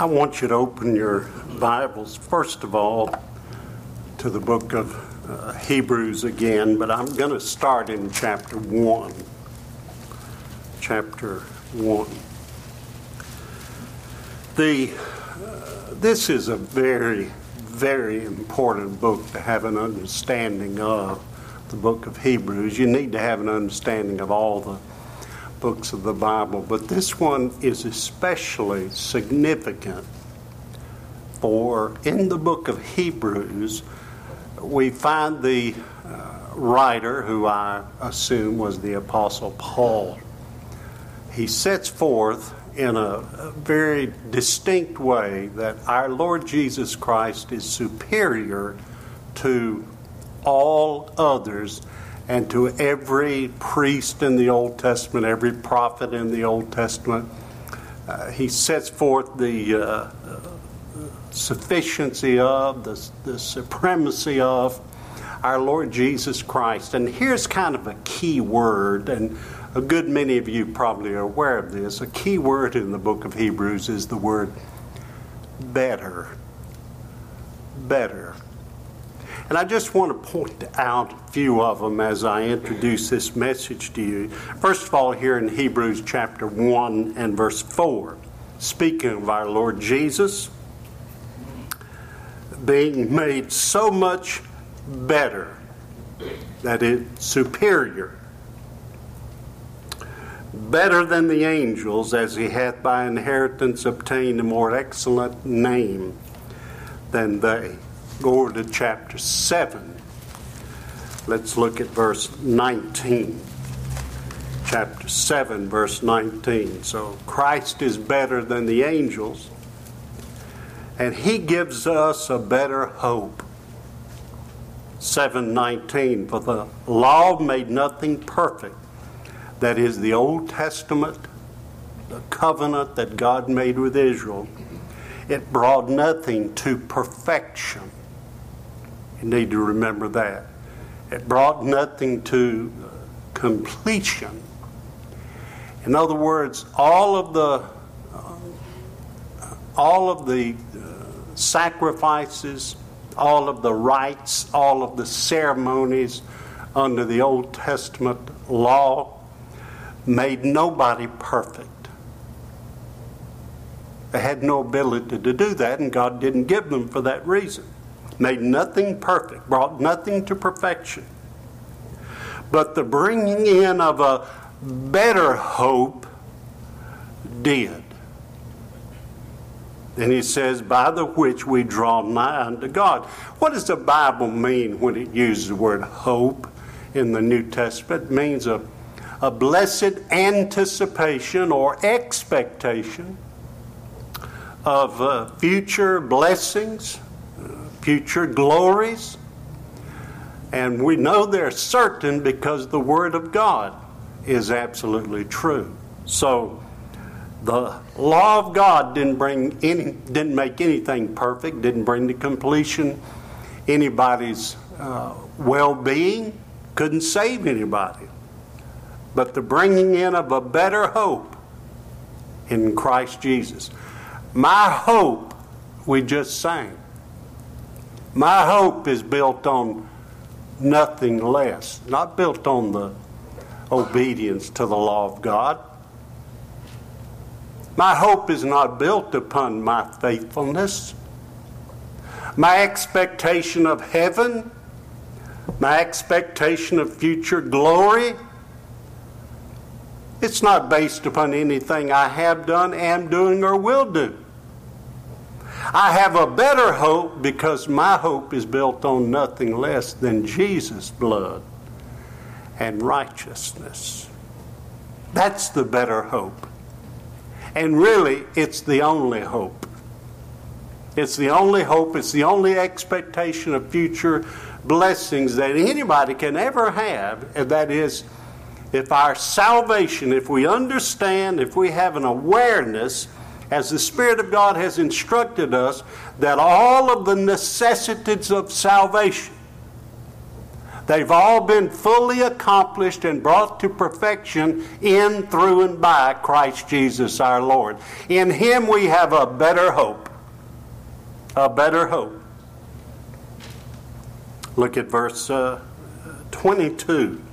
I want you to open your Bibles, first of all, to the book of Hebrews again, but I'm going to start in chapter 1. Chapter 1. This is a very, very important book to have an understanding of, the book of Hebrews. You need to have an understanding of all the books of the Bible, but this one is especially significant for in the book of Hebrews we find the writer, who I assume was the Apostle Paul. He sets forth in a very distinct way that our Lord Jesus Christ is superior to all others and to every priest in the Old Testament, every prophet in the Old Testament. He sets forth the sufficiency of, the supremacy of our Lord Jesus Christ. And here's kind of a key word, and a good many of you probably are aware of this. A key word in the book of Hebrews is the word better. Better. And I just want to point out a few of them as I introduce this message to you. First of all, here in Hebrews chapter 1 and verse 4, speaking of our Lord Jesus being made so much better, that is superior, better than the angels, as he hath by inheritance obtained a more excellent name than they. Go over to chapter 7. Let's look at verse 19. Chapter 7, verse 19. So Christ is better than the angels, and he gives us a better hope. 7:19. For the law made nothing perfect. That is the Old Testament, the covenant that God made with Israel. It brought nothing to perfection. You need to remember that. It brought nothing to completion. In other words, all of the sacrifices, all of the rites, all of the ceremonies under the Old Testament law made nobody perfect. They had no ability to do that, and God didn't give them for that reason. Made nothing perfect, brought nothing to perfection. But the bringing in of a better hope did. And he says, by the which we draw nigh unto God. What does the Bible mean when it uses the word hope in the New Testament? It means a blessed anticipation or expectation of future blessings, future glories. And we know they're certain because the Word of God is absolutely true. So the law of God didn't make anything perfect, didn't bring to completion anybody's well-being, couldn't save anybody. But the bringing in of a better hope in Christ Jesus. My hope, we just sang. My hope is built on nothing less, not built on the obedience to the law of God. My hope is not built upon my faithfulness. My expectation of heaven, my expectation of future glory, it's not based upon anything I have done, am doing, or will do. I have a better hope because my hope is built on nothing less than Jesus' blood and righteousness. That's the better hope. And really, it's the only hope. It's the only hope, it's the only expectation of future blessings that anybody can ever have. And that is, if our salvation, if we understand, if we have an awareness, as the Spirit of God has instructed us, that all of the necessities of salvation, They've all been fully accomplished and brought to perfection in, through, and by Christ Jesus our Lord. In Him we have a better hope. A better hope. Look at verse 22.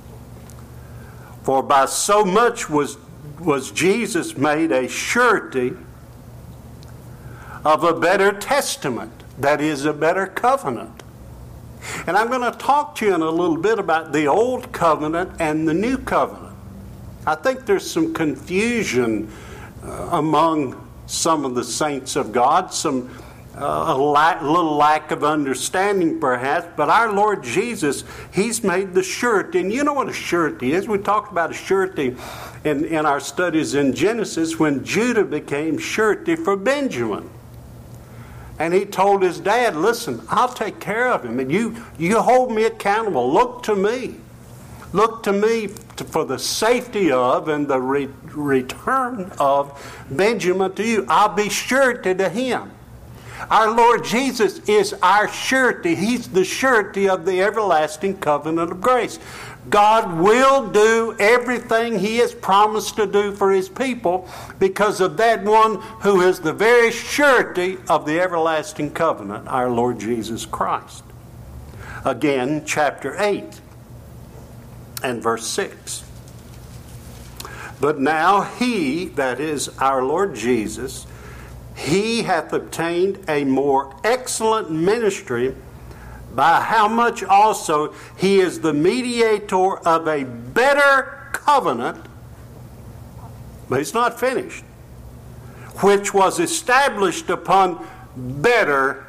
For by so much was Jesus made a surety of a better testament, that is, a better covenant. And I'm going to talk to you in a little bit about the old covenant and the new covenant. I think there's some confusion among some of the saints of God, little lack of understanding perhaps, but our Lord Jesus, He's made the surety. And you know what a surety is. We talked about a surety in our studies in Genesis when Judah became surety for Benjamin. And he told his dad, listen, I'll take care of him. And you hold me accountable. Look to me. Look to me for the safety of and the return of Benjamin to you. I'll be surety to him. Our Lord Jesus is our surety. He's the surety of the everlasting covenant of grace. God will do everything He has promised to do for His people because of that one who is the very surety of the everlasting covenant, our Lord Jesus Christ. Again, chapter 8 and verse 6. But now He, that is our Lord Jesus, He hath obtained a more excellent ministry, by how much also He is the mediator of a better covenant, but it's not finished, which was established upon better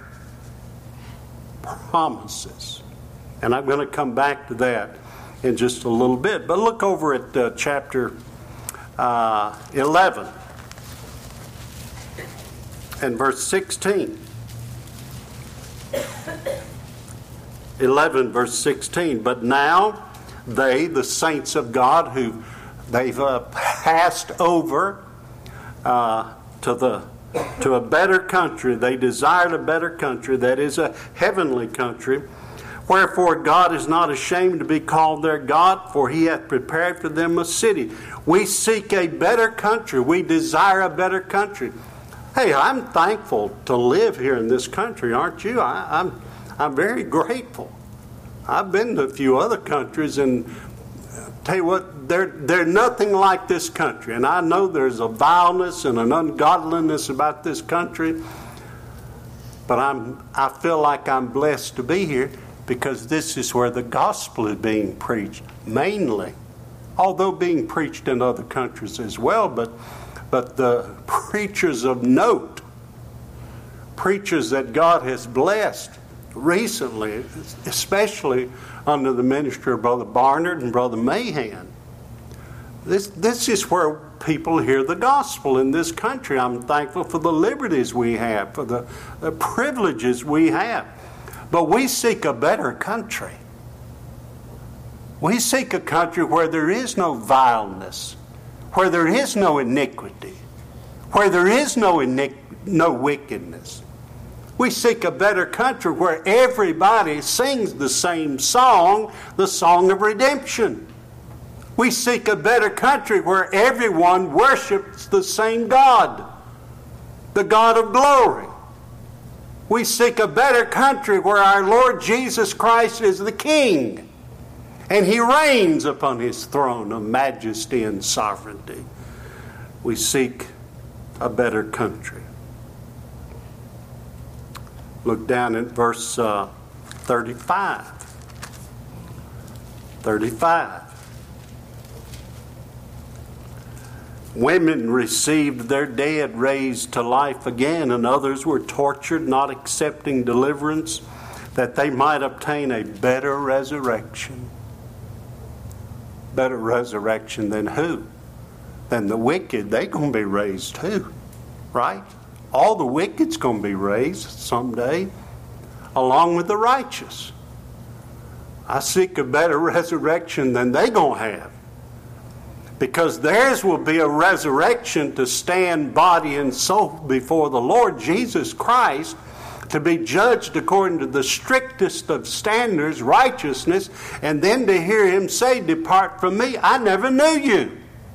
promises. And I'm going to come back to that in just a little bit. But look over at chapter 11 and verse 16. 11 verse 16. But now they, the saints of God, who they've passed over to a better country. They desired a better country, that is a heavenly country. Wherefore God is not ashamed to be called their God, for He hath prepared for them a city. We seek a better country. We desire a better country. Hey, I'm thankful to live here in this country, aren't you? I'm very grateful. I've been to a few other countries, and tell you what, they're nothing like this country. And I know there's a vileness and an ungodliness about this country, but I feel like I'm blessed to be here because this is where the gospel is being preached, mainly. Although being preached in other countries as well, but the preachers of note, preachers that God has blessed recently, especially under the ministry of Brother Barnard and Brother Mahan. This is where people hear the gospel in this country. I'm thankful for the liberties we have, for the privileges we have. But we seek a better country. We seek a country where there is no vileness, where there is no iniquity, where there is no wickedness. We seek a better country where everybody sings the same song, the song of redemption. We seek a better country where everyone worships the same God, the God of glory. We seek a better country where our Lord Jesus Christ is the King, and He reigns upon His throne of majesty and sovereignty. We seek a better country. Look down at verse 35. 35. Women received their dead raised to life again, and others were tortured, not accepting deliverance, that they might obtain a better resurrection. Better resurrection than who? Than the wicked. They're going to be raised too, right? All the wicked's going to be raised someday, along with the righteous. I seek a better resurrection than they're going to have. Because theirs will be a resurrection to stand body and soul before the Lord Jesus Christ. to be judged according to the strictest of standards, righteousness, and then to hear him say, "Depart from me, I never knew you."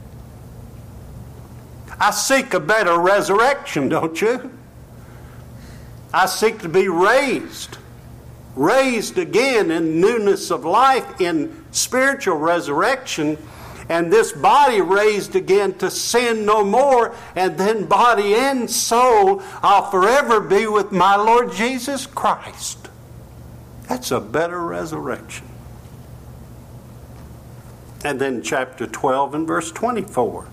I seek a better resurrection, don't you? I seek to be raised again in newness of life, in spiritual resurrection, and this body raised again to sin no more, and then body and soul, I'll forever be with my Lord Jesus Christ. That's a better resurrection. And then chapter 12 and verse 24.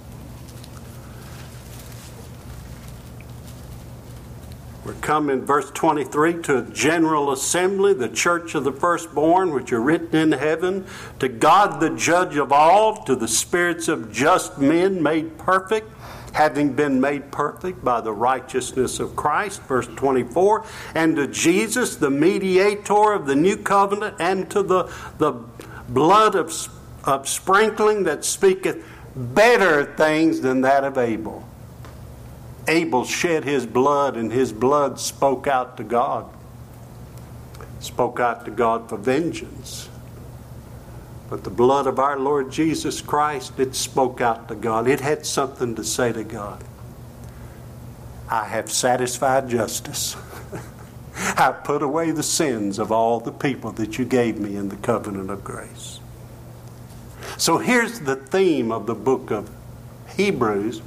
We're come in verse 23 to a general assembly, the church of the firstborn, which are written in heaven, to God the judge of all, to the spirits of just men made perfect, having been made perfect by the righteousness of Christ, verse 24, and to Jesus, the mediator of the new covenant, and to the blood of sprinkling that speaketh better things than that of Abel. Abel shed his blood, and his blood spoke out to God. Spoke out to God for vengeance. But the blood of our Lord Jesus Christ, it spoke out to God. It had something to say to God. I have satisfied justice. I put away the sins of all the people that you gave me in the covenant of grace. So here's the theme of the book of Hebrews.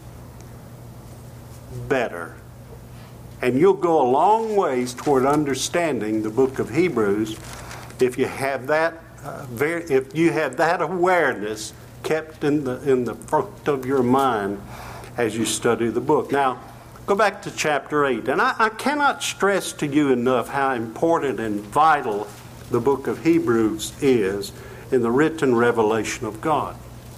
Better. And you'll go a long ways toward understanding the book of Hebrews if you have that awareness kept in the front of your mind as you study the book. Now, go back to chapter 8. And I cannot stress to you enough how important and vital the book of Hebrews is in the written revelation of God.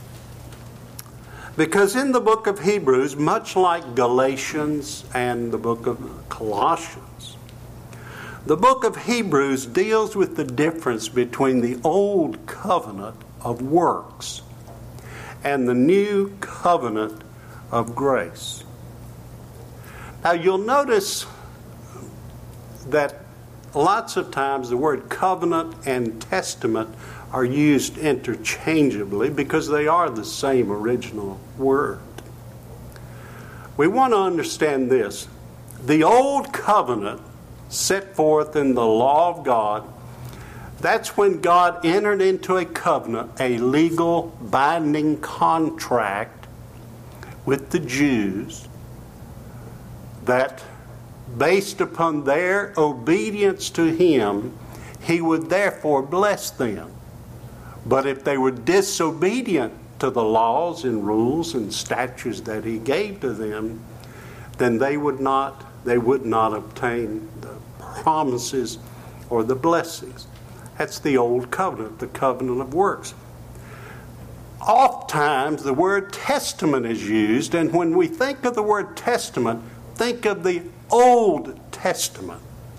Because in the book of Hebrews, much like Galatians and the book of Colossians, the book of Hebrews deals with the difference between the old covenant of works and the new covenant of grace. Now you'll notice that lots of times the word covenant and testament are used interchangeably because they are the same original word. We want to understand this. The old covenant set forth in the law of God, that's when God entered into a covenant, a legal binding contract with the Jews that based upon their obedience to Him, He would therefore bless them. But if they were disobedient to the laws and rules and statutes that He gave to them, then they would not obtain the promises or the blessings. That's the old covenant, the covenant of works. Oftentimes the word testament is used, and when we think of the word testament, think of the Old Testament.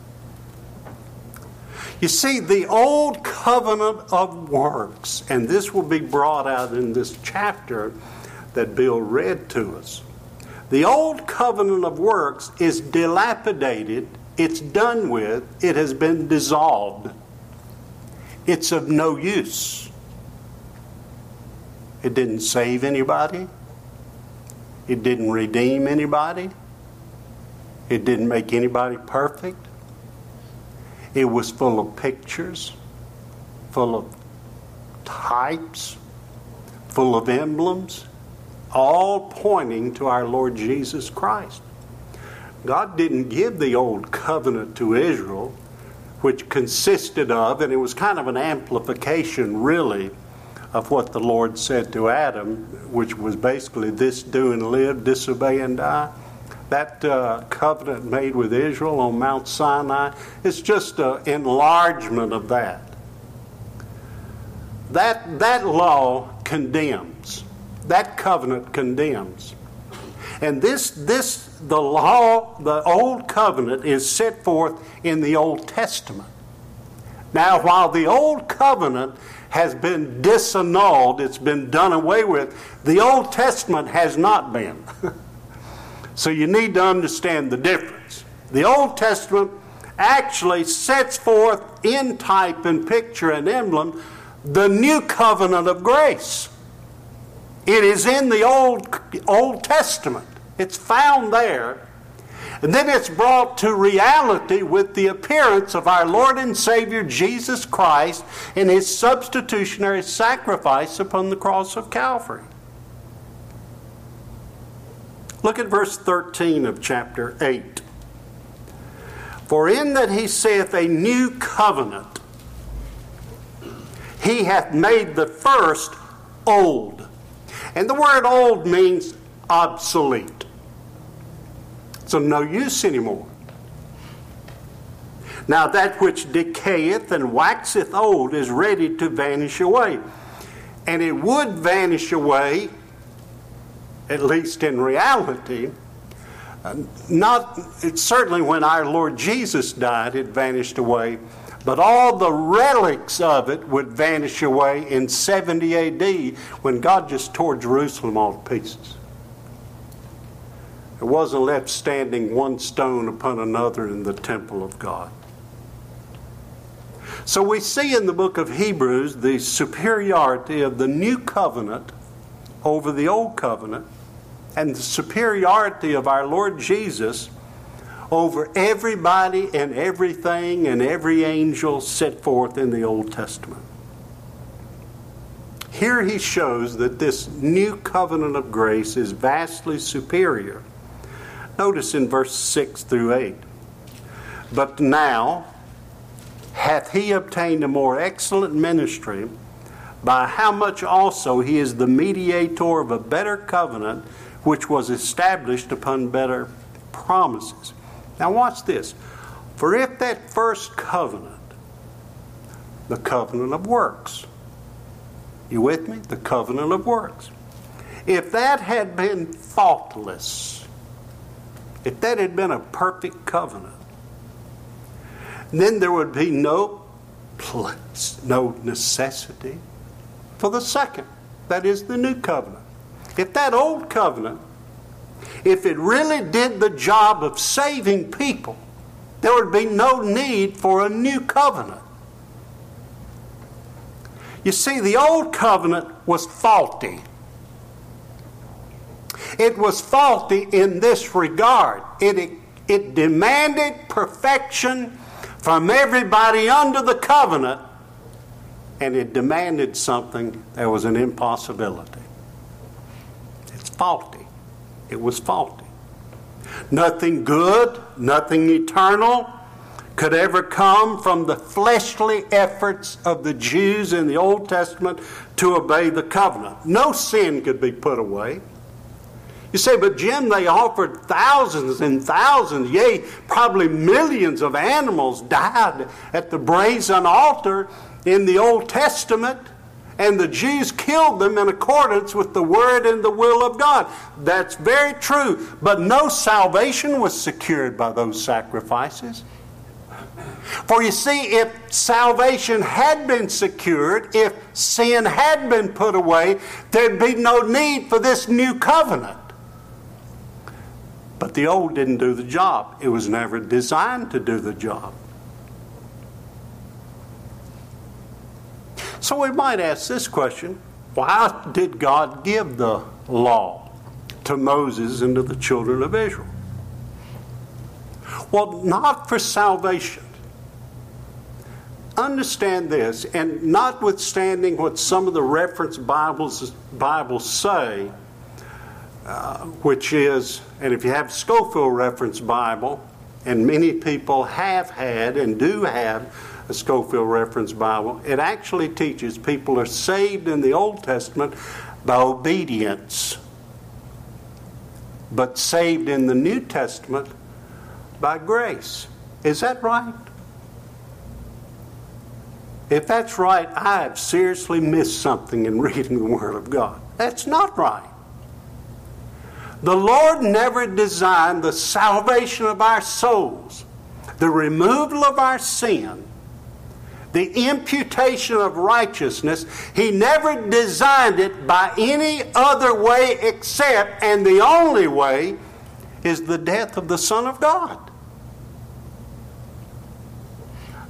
You see, the old covenant of works, and this will be brought out in this chapter that Bill read to us. The old covenant of works is dilapidated, it's done with, it has been dissolved. It's of no use. It didn't save anybody. It didn't redeem anybody. It didn't make anybody perfect. It was full of pictures, full of types, full of emblems, all pointing to our Lord Jesus Christ. God didn't give the old covenant to Israel, which consisted of, and it was kind of an amplification really, of what the Lord said to Adam, which was basically this: do and live, disobey and die. That covenant made with Israel on Mount Sinai is just an enlargement of that. That law condemns. That covenant condemns. And the law, the old covenant, is set forth in the Old Testament. Now, while the old covenant has been disannulled, it's been done away with, the Old Testament has not been. So you need to understand the difference. The Old Testament actually sets forth in type and picture and emblem the new covenant of grace. It is in the Old Testament. It's found there. And then it's brought to reality with the appearance of our Lord and Savior Jesus Christ and His substitutionary sacrifice upon the cross of Calvary. Look at verse 13 of chapter 8. For in that He saith a new covenant, He hath made the first old. And the word old means obsolete. So no use anymore. Now that which decayeth and waxeth old is ready to vanish away. And it would vanish away, at least in reality, certainly when our Lord Jesus died, it vanished away. But all the relics of it would vanish away in 70 AD when God just tore Jerusalem all to pieces. There wasn't left standing one stone upon another in the temple of God. So we see in the book of Hebrews the superiority of the new covenant over the old covenant, and the superiority of our Lord Jesus over everybody and everything and every angel set forth in the Old Testament. Here he shows that this new covenant of grace is vastly superior. Notice in verse 6 through 8. But now hath he obtained a more excellent ministry, by how much also he is the mediator of a better covenant, which was established upon better promises. Now watch this. For if that first covenant, the covenant of works, you with me? The covenant of works. If that had been faultless, if that had been a perfect covenant, then there would be no place, no necessity for the second. That is the new covenant. If that old covenant, if it really did the job of saving people, there would be no need for a new covenant. You see, the old covenant was faulty. It was faulty in this regard. It demanded perfection from everybody under the covenant, and it demanded something that was an impossibility. It's faulty. It was faulty. Nothing good, nothing eternal could ever come from the fleshly efforts of the Jews in the Old Testament to obey the covenant. No sin could be put away. You say, but Jim, they offered thousands and thousands, yea, probably millions of animals died at the brazen altar in the Old Testament, and the Jews killed them in accordance with the word and the will of God. That's very true, but no salvation was secured by those sacrifices. For you see, if salvation had been secured, if sin had been put away, there'd be no need for this new covenant. But the old didn't do the job. It was never designed to do the job. So we might ask this question: why did God give the law to Moses and to the children of Israel? Well, not for salvation. Understand this, and notwithstanding what some of the reference Bibles say, which is, and if you have Scofield Reference Bible, and many people have had and do have a Scofield Reference Bible, it actually teaches people are saved in the Old Testament by obedience, but saved in the New Testament by grace. Is that right? If that's right, I have seriously missed something in reading the Word of God. That's not right. The Lord never designed the salvation of our souls, the removal of our sin, the imputation of righteousness. He never designed it by any other way except, and the only way, is the death of the Son of God.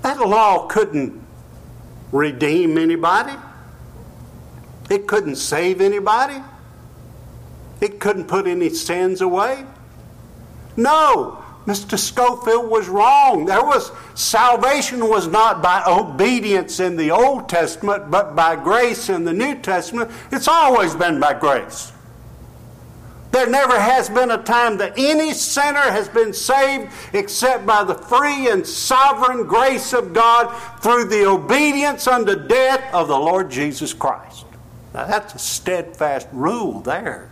That law couldn't redeem anybody. It couldn't save anybody. It couldn't put any sins away. No, Mr. Scofield was wrong. Salvation was not by obedience in the Old Testament, but by grace in the New Testament. It's always been by grace. There never has been a time that any sinner has been saved except by the free and sovereign grace of God through the obedience unto death of the Lord Jesus Christ. Now that's a steadfast rule there.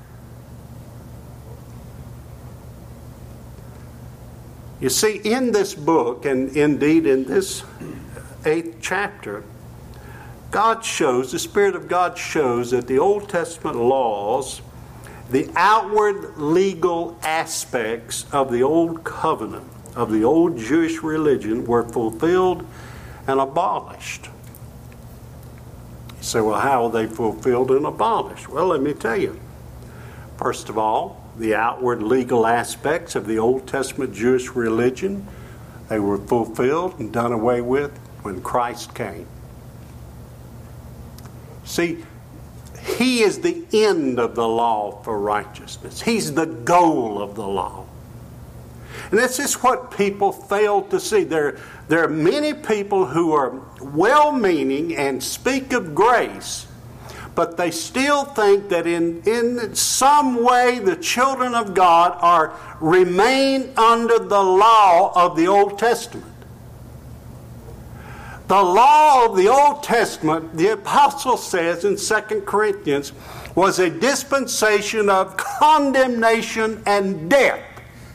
You see, in this book, and indeed in this 8th chapter, the Spirit of God shows that the Old Testament laws, the outward legal aspects of the Old Covenant, of the old Jewish religion, were fulfilled and abolished. You say, well, how are they fulfilled and abolished? Well, let me tell you. First of all, the outward legal aspects of the Old Testament Jewish religion, they were fulfilled and done away with when Christ came. See, He is the end of the law for righteousness. He's the goal of the law. And this is what people fail to see. There are many people who are well-meaning and speak of grace, but they still think that in some way the children of God remain under the law of the Old Testament. The law of the Old Testament, the apostle says in 2 Corinthians, was a dispensation of condemnation and death.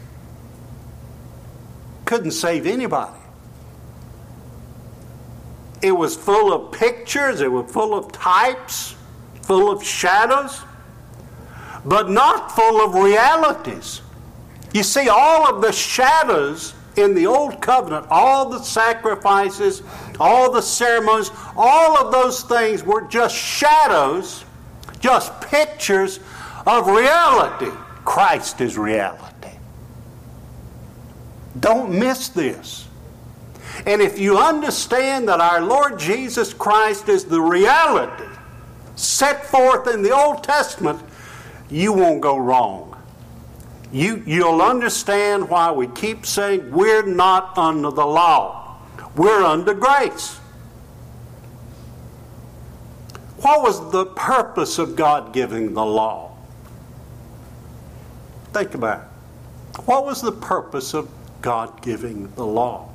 Couldn't save anybody. It was full of pictures, it was full of types, full of shadows, but not full of realities. You see, all of the shadows in the Old Covenant, all the sacrifices, all the ceremonies, all of those things were just shadows, just pictures of reality. Christ is reality. Don't miss this. And if you understand that our Lord Jesus Christ is the reality set forth in the Old Testament, you won't go wrong. You'll understand why we keep saying we're not under the law. We're under grace. What was the purpose of God giving the law? Think about it. What was the purpose of God giving the law?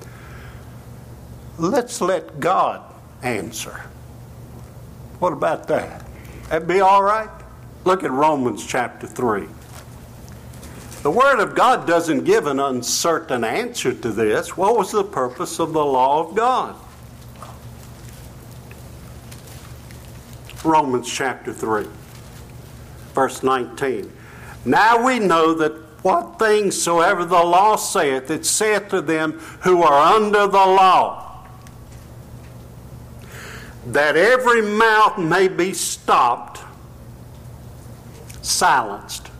Let's let God answer. What about that? That'd be all right? Look at Romans chapter 3. The Word of God doesn't give an uncertain answer to this. What was the purpose of the law of God? Romans chapter 3, verse 19. Now we know that what things soever the law saith, it saith to them who are under the law, that every mouth may be stopped, silenced,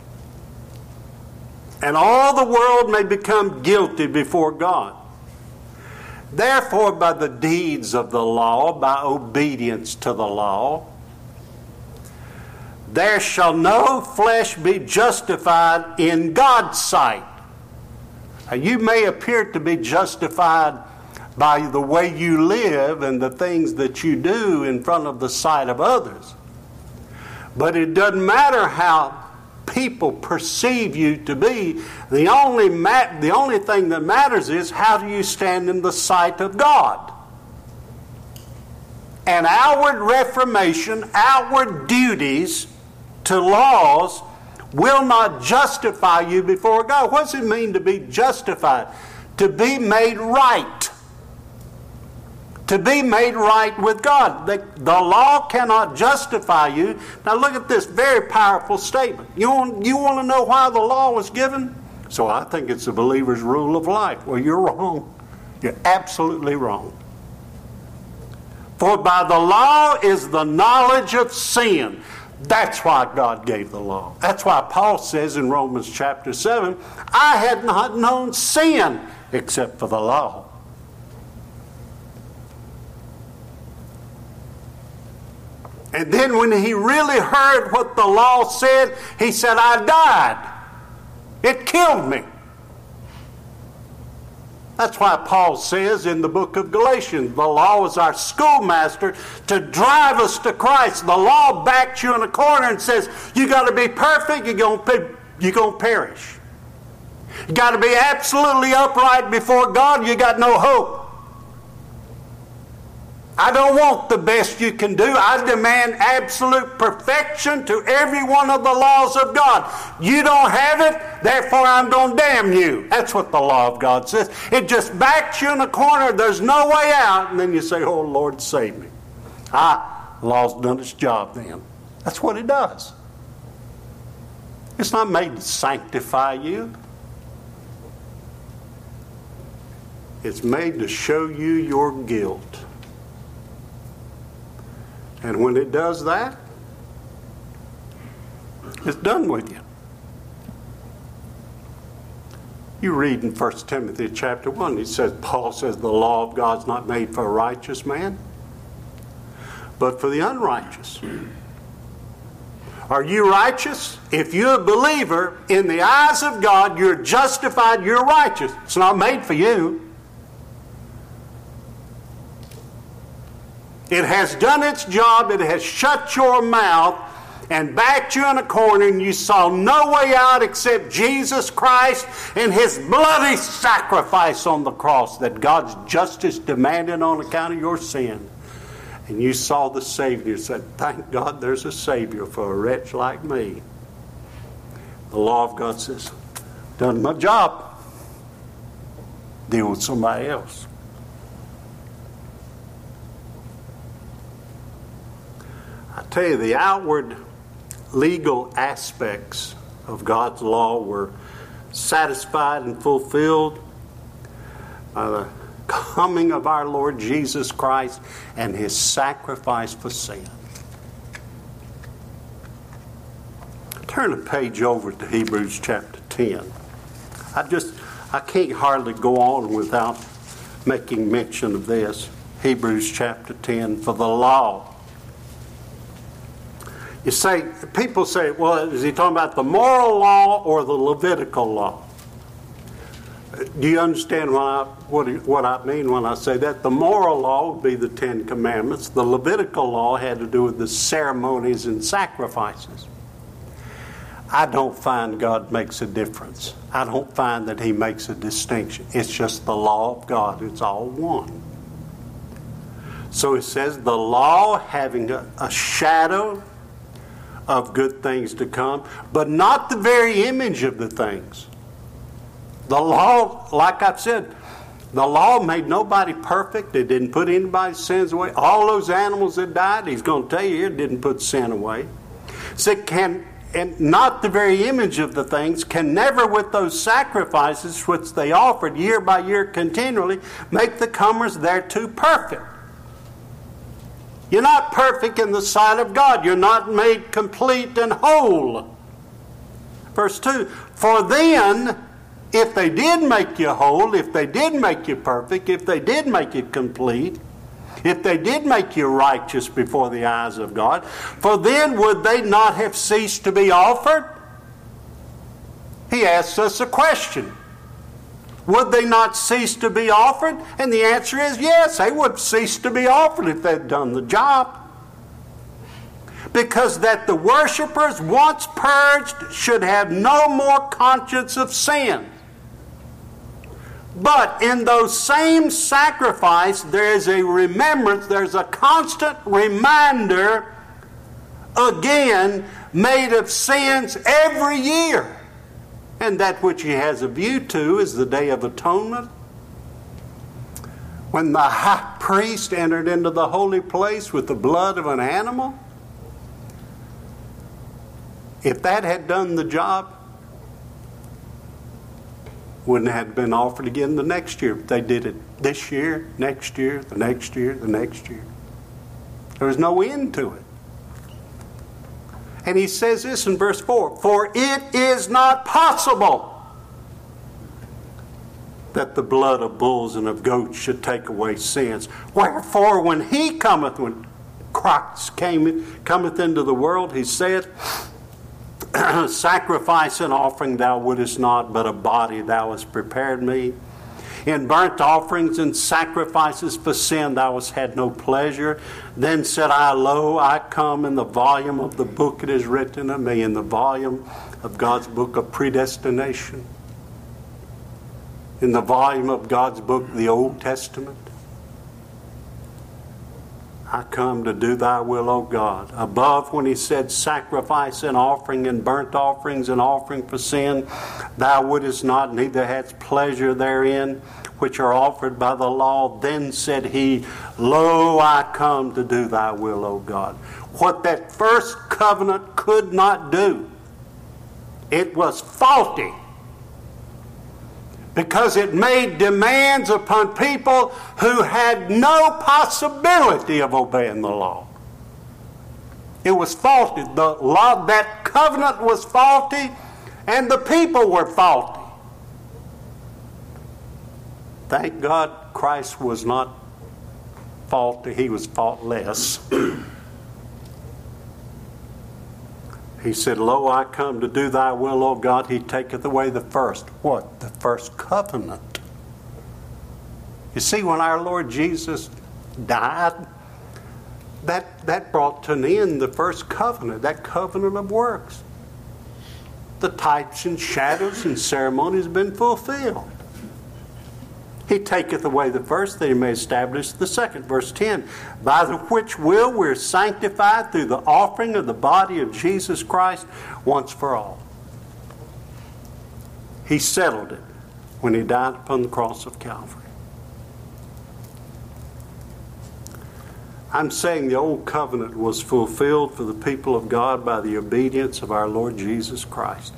and all the world may become guilty before God. Therefore, by the deeds of the law, by obedience to the law, there shall no flesh be justified in God's sight. Now, you may appear to be justified by the way you live and the things that you do in front of the sight of others. But it doesn't matter how people perceive you to be. The only thing that matters is how do you stand in the sight of God. And outward reformation, outward duties to laws will not justify you before God. What does it mean to be justified? To be made right. To be made right with God. The law cannot justify you. Now look at this very powerful statement. You want to know why the law was given? So I think it's the believer's rule of life. Well, you're wrong. You're absolutely wrong. For by the law is the knowledge of sin. That's why God gave the law. That's why Paul says in Romans chapter 7, I had not known sin except for the law. And then when he really heard what the law said, he said, I died. It killed me. That's why Paul says in the book of Galatians, the law is our schoolmaster to drive us to Christ. The law backs you in a corner and says, you got to be perfect, you're going to perish. You got to be absolutely upright before God, you got no hope. I don't want the best you can do. I demand absolute perfection to every one of the laws of God. You don't have it, therefore I'm going to damn you. That's what the law of God says. It just backs you in a corner. There's no way out. And then you say, oh, Lord, save me. The law's done its job then. That's what it does. It's not made to sanctify you. It's made to show you your guilt. And when it does that, it's done with you. You read in 1 Timothy chapter 1, Paul says, the law of God's not made for a righteous man, but for the unrighteous. Are you righteous? If you're a believer, in the eyes of God, you're justified, you're righteous. It's not made for you. It has done its job. It has shut your mouth and backed you in a corner, and you saw no way out except Jesus Christ and His bloody sacrifice on the cross that God's justice demanded on account of your sin. And you saw the Savior and said, thank God there's a Savior for a wretch like me. The law of God says, done my job. Deal with somebody else. I tell you, the outward legal aspects of God's law were satisfied and fulfilled by the coming of our Lord Jesus Christ and His sacrifice for sin. Turn a page over to Hebrews chapter 10. I can't hardly go on without making mention of this. Hebrews chapter 10, for the law. People say, well, is he talking about the moral law or the Levitical law? Do you understand what I mean when I say that? The moral law would be the Ten Commandments. The Levitical law had to do with the ceremonies and sacrifices. I don't find God makes a difference. I don't find that He makes a distinction. It's just the law of God. It's all one. So it says the law having a shadow of good things to come, but not the very image of the things. The law, like I've said, the law made nobody perfect. It didn't put anybody's sins away. All those animals that died, He's going to tell you, it didn't put sin away. So and not the very image of the things can never, with those sacrifices which they offered year by year continually, make the comers thereto perfect. You're not perfect in the sight of God. You're not made complete and whole. Verse 2, for then, if they did make you whole, if they did make you perfect, if they did make you complete, if they did make you righteous before the eyes of God, for then would they not have ceased to be offered? He asks us a question. Would they not cease to be offered? And the answer is yes, they would cease to be offered if they'd done the job. Because that the worshipers, once purged, should have no more conscience of sin. But in those same sacrifice, there is a remembrance, there's a constant reminder, again, made of sins every year. And that which He has a view to is the Day of Atonement. When the high priest entered into the holy place with the blood of an animal, if that had done the job, wouldn't have been offered again the next year. They did it this year, next year, the next year, the next year. There was no end to it. And he says this in verse 4, for it is not possible that the blood of bulls and of goats should take away sins. Wherefore, when He cometh, when Christ cometh into the world, he said, sacrifice and offering thou wouldest not, but a body thou hast prepared me. In burnt offerings and sacrifices for sin thou hast had no pleasure. Then said I, Lo, I come. In the volume of the book it is written of me, in the volume of God's book of predestination, in the volume of God's book, the Old Testament. I come to do thy will, O God. Above, when he said sacrifice and offering and burnt offerings and offering for sin, thou wouldest not, neither hadst pleasure therein, which are offered by the law. Then said he, Lo, I come to do thy will, O God. What that first covenant could not do, it was faulty, because it made demands upon people who had no possibility of obeying the law. It was faulty. The law, that covenant was faulty, and the people were faulty. Thank God Christ was not faulty. He was faultless. He said, Lo, I come to do thy will, O God. He taketh away the first. What? The first covenant. You see, when our Lord Jesus died, that brought to an end the first covenant, that covenant of works. The types and shadows and ceremonies have been fulfilled. He taketh away the first, that he may establish the second. Verse 10, by the which will we're sanctified through the offering of the body of Jesus Christ once for all. He settled it when he died upon the cross of Calvary. I'm saying the old covenant was fulfilled for the people of God by the obedience of our Lord Jesus Christ.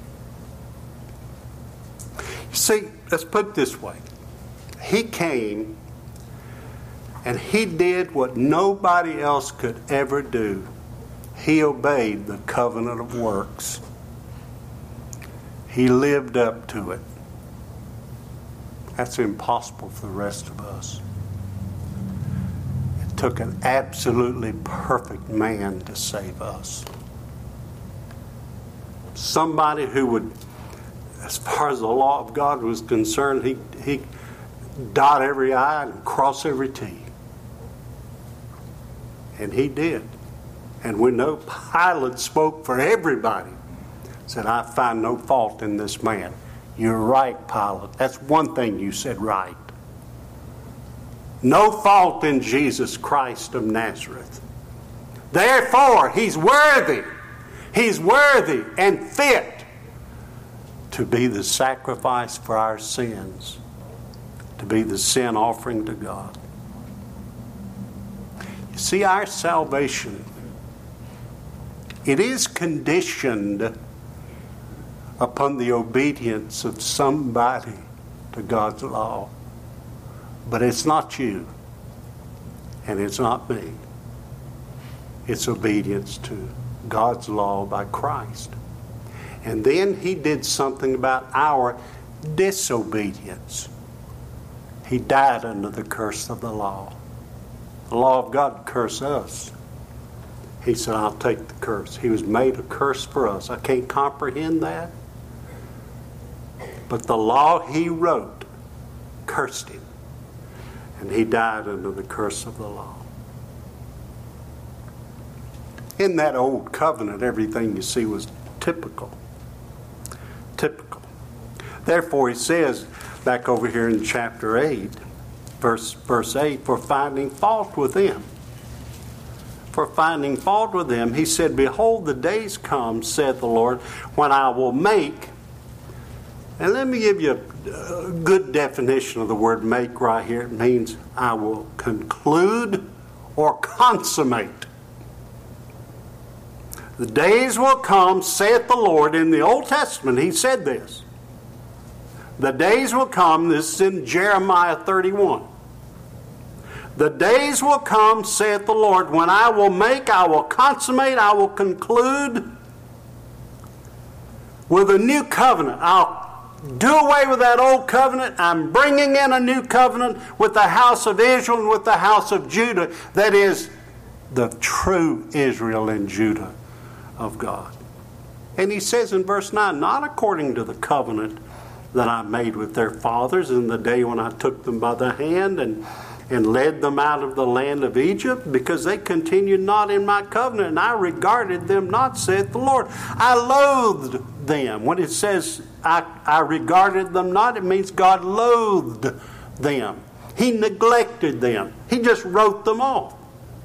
You see, let's put it this way. He came and he did what nobody else could ever do. He obeyed the covenant of works. He lived up to it. That's impossible for the rest of us. It took an absolutely perfect man to save us. Somebody who would, as far as the law of God was concerned, he dot every I and cross every T. And he did. And we know Pilate spoke for everybody. Said, I find no fault in this man. You're right, Pilate. That's one thing you said right. No fault in Jesus Christ of Nazareth. Therefore, he's worthy. He's worthy and fit to be the sacrifice for our sins, to be the sin offering to God. You see, our salvation, it is conditioned upon the obedience of somebody to God's law. But it's not you, and it's not me. It's obedience to God's law by Christ. And then he did something about our disobedience. He died under the curse of the law. The law of God cursed us. He said, I'll take the curse. He was made a curse for us. I can't comprehend that. But the law he wrote cursed him. And he died under the curse of the law. In that old covenant, everything you see was typical. Typical. Therefore, he says, back over here in chapter 8, verse 8, for finding fault with them. For finding fault with them, he said, behold, the days come, saith the Lord, when I will make. And let me give you a good definition of the word make right here. It means I will conclude or consummate. The days will come, saith the Lord. In the Old Testament, he said this. The days will come, this is in Jeremiah 31. The days will come, saith the Lord, when I will make, I will consummate, I will conclude with a new covenant. I'll do away with that old covenant. I'm bringing in a new covenant with the house of Israel and with the house of Judah that is the true Israel and Judah of God. And he says in verse 9, not according to the covenant that I made with their fathers in the day when I took them by the hand and led them out of the land of Egypt, because they continued not in my covenant, and I regarded them not, saith the Lord. I loathed them. When it says I regarded them not, it means God loathed them. He neglected them. He just wrote them off.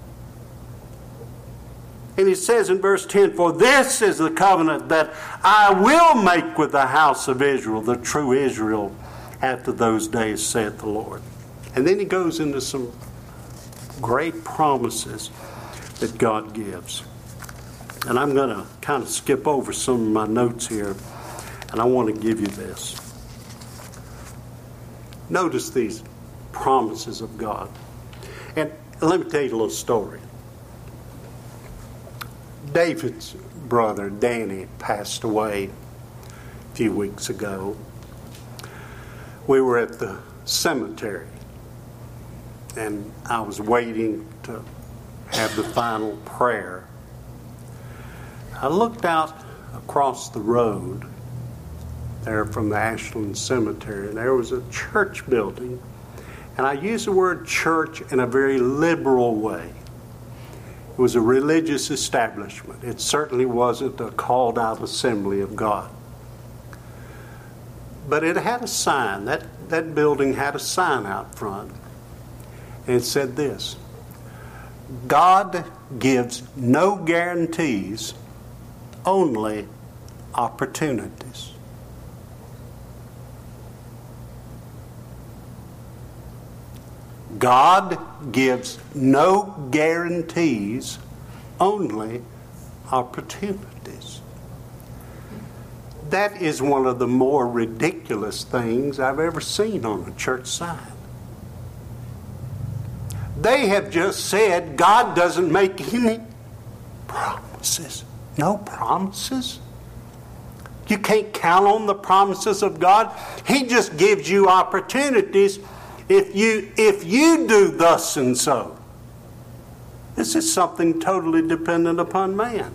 And he says in verse 10, for this is the covenant that I will make with the house of Israel, the true Israel, after those days, saith the Lord. And then he goes into some great promises that God gives. And I'm going to kind of skip over some of my notes here, and I want to give you this. Notice these promises of God. And let me tell you a little story. David's brother, Danny, passed away a few weeks ago. We were at the cemetery, and I was waiting to have the final prayer. I looked out across the road there from the Ashland Cemetery, and there was a church building. And I use the word church in a very liberal way. It was a religious establishment. It certainly wasn't a called out assembly of God. But it had a sign. That building had a sign out front. And it said this: God gives no guarantees, only opportunities. God gives no guarantees, only opportunities. That is one of the more ridiculous things I've ever seen on a church sign. They have just said God doesn't make any promises. No promises. You can't count on the promises of God. He just gives you opportunities if you do thus and so. This is something totally dependent upon man.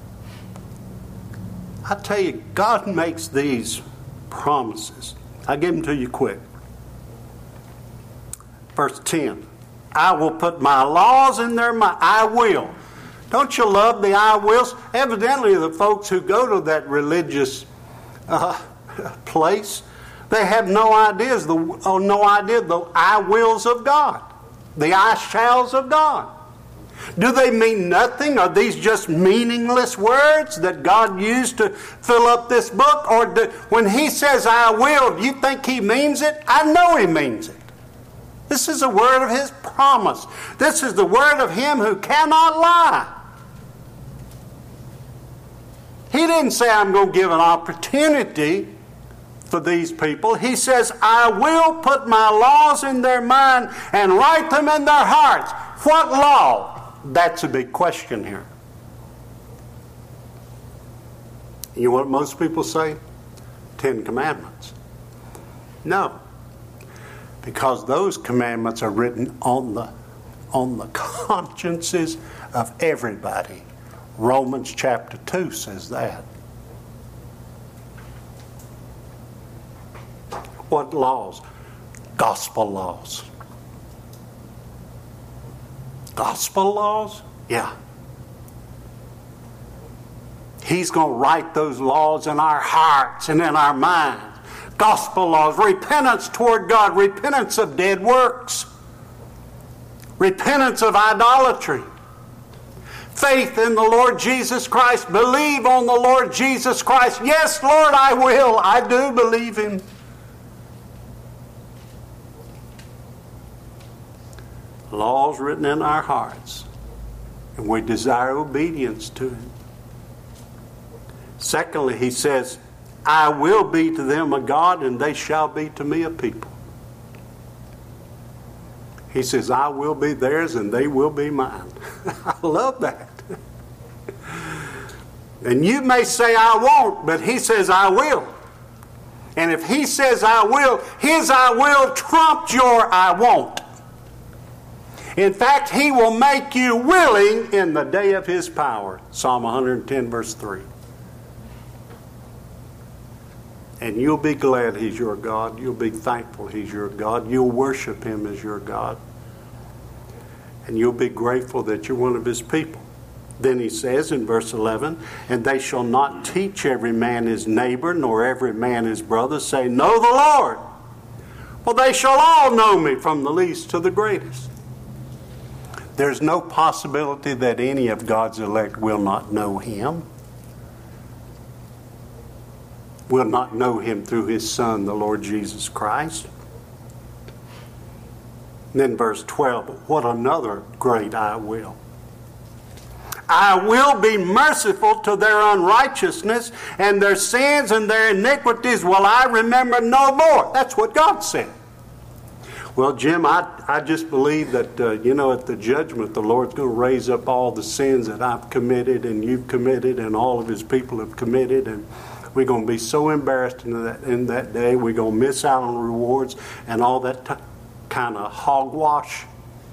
I tell you, God makes these promises. I'll give them to you quick. Verse 10. I will put my laws in their mind. I will. Don't you love the I wills? Evidently, the folks who go to that religious place, they have no idea the I wills of God, the I shalls of God. Do they mean nothing? Are these just meaningless words that God used to fill up this book? Or when He says I will, do you think He means it? I know He means it. This is a word of His promise. This is the word of Him who cannot lie. He didn't say I'm going to give an opportunity for these people. He says, I will put my laws in their mind and write them in their hearts. What law? That's a big question here. You know what most people say? 10 Commandments. No. Because those commandments are written on the consciences of everybody. Romans chapter 2 says that. What laws? Gospel laws. Gospel laws? Yeah. He's going to write those laws in our hearts and in our minds. Gospel laws, repentance toward God, repentance of dead works, repentance of idolatry, faith in the Lord Jesus Christ, believe on the Lord Jesus Christ. Yes, Lord, I will. I do believe Him. Laws written in our hearts, and we desire obedience to Him. Secondly, He says, I will be to them a God, and they shall be to me a people. He says, I will be theirs, and they will be mine. I love that. And you may say, I won't, but He says, I will. And if He says, I will, His I will trumped your I won't. In fact, He will make you willing in the day of His power. Psalm 110, verse 3. And you'll be glad He's your God. You'll be thankful He's your God. You'll worship Him as your God. And you'll be grateful that you're one of His people. Then He says in verse 11, and they shall not teach every man his neighbor, nor every man his brother, say, know the Lord. For they shall all know me, from the least to the greatest. There's no possibility that any of God's elect will not know Him. Will not know Him through His Son, the Lord Jesus Christ. And then verse 12, what another great I will. I will be merciful to their unrighteousness, and their sins and their iniquities will I remember no more. That's what God said. Well, Jim, I just believe that, at the judgment, the Lord's going to raise up all the sins that I've committed and you've committed and all of His people have committed, and we're going to be so embarrassed in that day. We're going to miss out on rewards and all that kind of hogwash.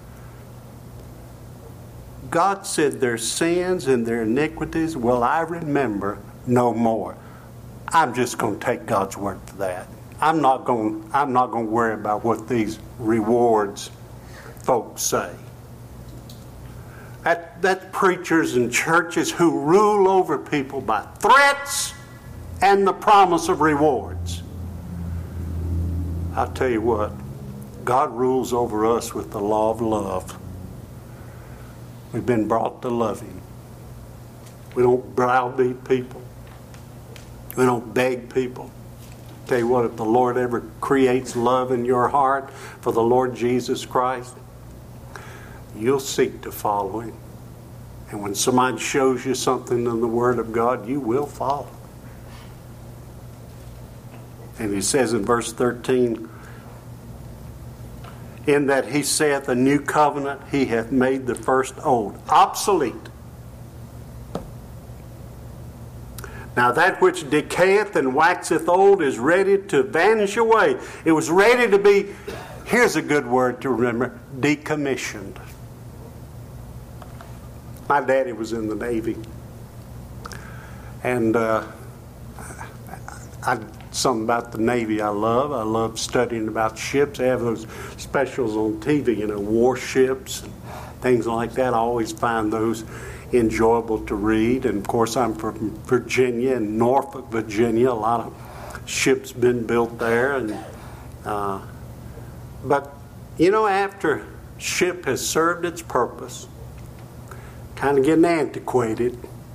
God said their sins and their iniquities will I remember no more. I'm just going to take God's word for that. I'm not going to worry about what these rewards folks say. That's preachers and churches who rule over people by threats and the promise of rewards. I'll tell you what, God rules over us with the law of love. We've been brought to love Him. We don't browbeat people. We don't beg people. Tell you what, if the Lord ever creates love in your heart for the Lord Jesus Christ, you'll seek to follow Him. And when somebody shows you something in the Word of God, you will follow. And He says in verse 13, in that He saith a new covenant, He hath made the first old. Obsolete. Now that which decayeth and waxeth old is ready to vanish away. It was ready to be, here's a good word to remember, decommissioned. My daddy was in the Navy. And something about the Navy I love. I love studying about ships. They have those specials on TV, warships and things like that. I always find those enjoyable to read. And of course, I'm from Virginia, and Norfolk, Virginia. A lot of ships been built there. And but after ship has served its purpose, kind of getting antiquated,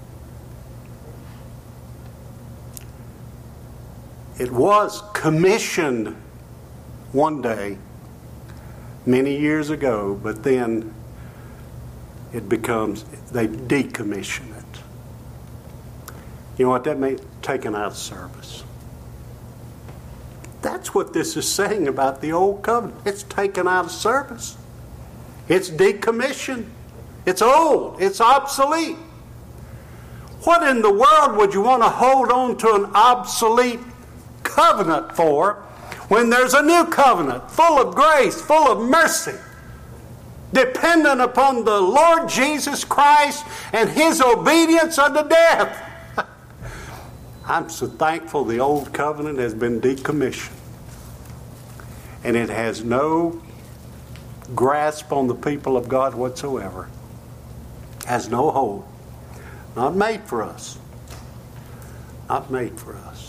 it was commissioned one day, many years ago, but then they decommission it. You know what that means? Taken out of service. That's what this is saying about the old covenant. It's taken out of service. It's decommissioned. It's old. It's obsolete. What in the world would you want to hold on to an obsolete covenant for when there's a new covenant full of grace, full of mercy, dependent upon the Lord Jesus Christ and His obedience unto death? I'm so thankful the old covenant has been decommissioned, and it has no grasp on the people of God whatsoever. Has no hold. Not made for us. Not made for us.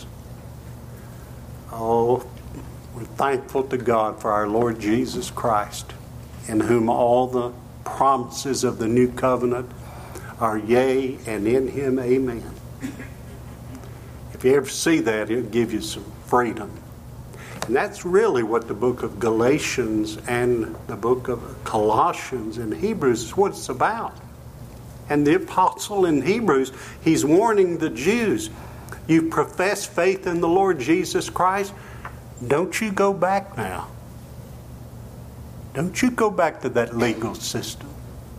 Oh, we're thankful to God for our Lord Jesus Christ, in whom all the promises of the new covenant are yea, and in Him amen. If you ever see that, it'll give you some freedom. And that's really what the book of Galatians and the book of Colossians and Hebrews is what it's about. And the apostle in Hebrews, he's warning the Jews, you profess faith in the Lord Jesus Christ, don't you go back now. Don't you go back to that legal system.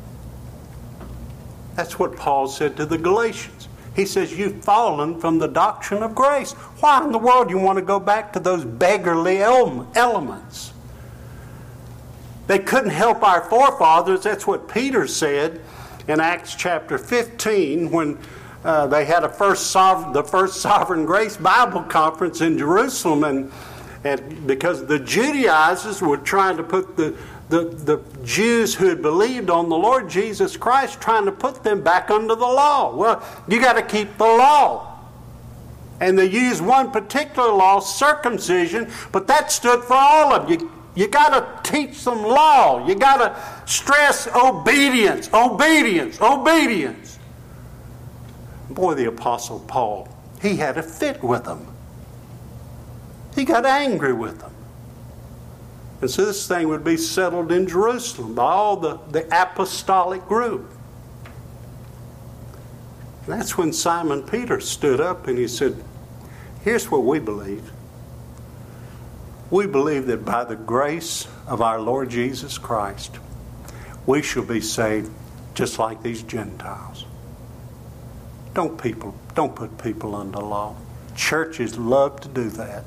That's what Paul said to the Galatians. He says, you've fallen from the doctrine of grace. Why in the world do you want to go back to those beggarly elements? They couldn't help our forefathers. That's what Peter said in Acts chapter 15 when they had the first Sovereign Grace Bible Conference in Jerusalem, and because the Judaizers were trying to put the Jews who had believed on the Lord Jesus Christ, trying to put them back under the law. Well, you got to keep the law. And they used one particular law, circumcision, but that stood for all of you. You got to teach them law. You got to stress obedience, obedience, obedience. Boy, the Apostle Paul, he had a fit with them. He got angry with them. And so this thing would be settled in Jerusalem by all the apostolic group. And that's when Simon Peter stood up and he said, here's what we believe. We believe that by the grace of our Lord Jesus Christ, we shall be saved just like these Gentiles. Don't put people under law. Churches love to do that.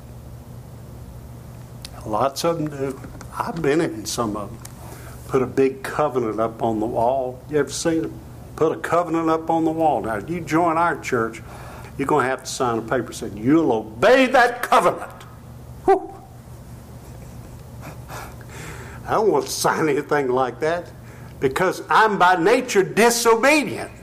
Lots of them do. I've been in some of them. Put a big covenant up on the wall. You ever seen them? Put a covenant up on the wall. Now, if you join our church, you're going to have to sign a paper saying you'll obey that covenant. Whew. I don't want to sign anything like that because I'm by nature disobedient.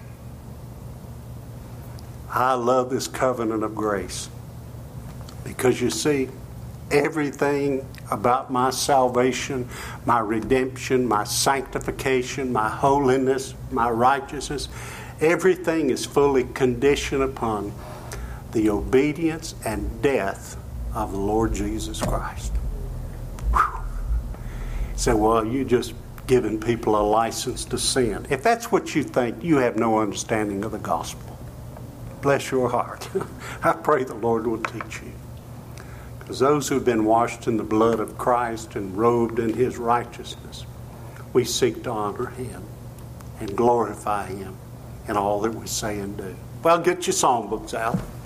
I love this covenant of grace because you see, everything about my salvation, my redemption, my sanctification, my holiness, my righteousness, everything is fully conditioned upon the obedience and death of the Lord Jesus Christ. Whew. So, well, you just giving people a license to sin. If that's what you think, you have no understanding of the gospel. Bless your heart. I pray the Lord will teach you. Because those who have been washed in the blood of Christ and robed in His righteousness, we seek to honor Him and glorify Him in all that we say and do. Well, get your songbooks out.